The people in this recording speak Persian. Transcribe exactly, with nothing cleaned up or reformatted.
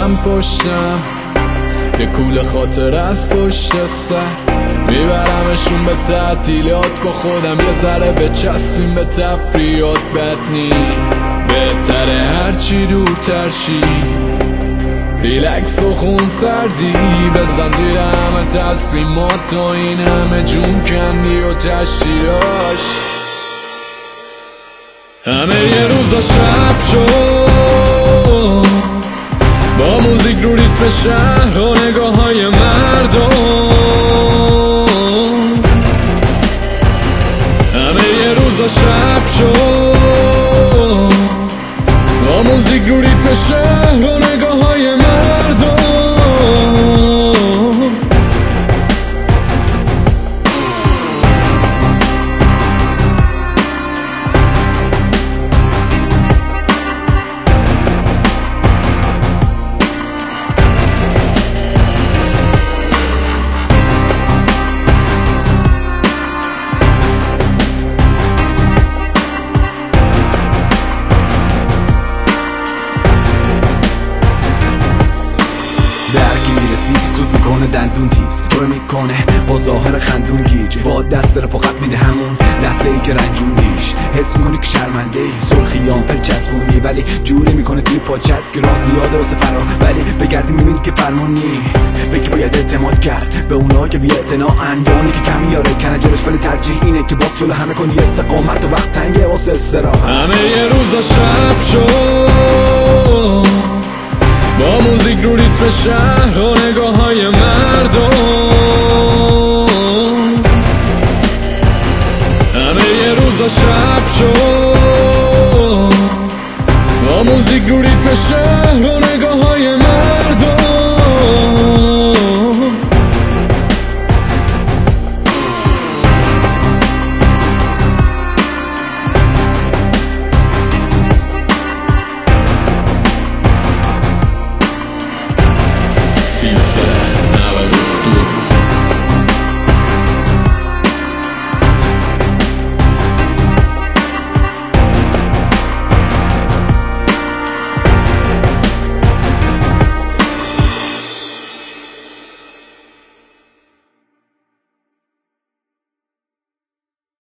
میکشم پشتم، یه کول خاطر از پشت سر میبرمشون به تعطیلات، با خودم یه ذره بچسبیم به تفریحات. بد نی بهتره هرچی دورتر شی، ریلکس و خون سردی بزن زیر همه تصمیمات، تا این همه جون کندی و تشیراش. همه یه روزا شب شد با موزیک رو ریتم شهر و نگاه های مردم، همه یه روزا شب شد با موزیک رو ریتم شهر و نگاه های مردم. درکی میرسی زود میکنه دندون تیز، تو میکنه با ظاهر خندون گیج، با دست رفاقت میده همون لحظه ای که رنجونیش حس میکنی که شرمنده ای، سرخیان پل چسبونی ولی جوری میکنه توی پاچت که راه زیاده واسه فرار، ولی بگردی میبینی که فرمونی به که باید اعتماد کرد، به اونها که بی اعتناعن یا اونی که کم میاره کنجرش، ولی ترجیح اینه که باز جلو همه کنی استقامت و وقت تنگه واسه استراحت. همه یه روزا شب شد با موزیک رو ریتم شهر و نگاه های مردم، همه یه روزا شب شد با موزیک رو ریتم شهر و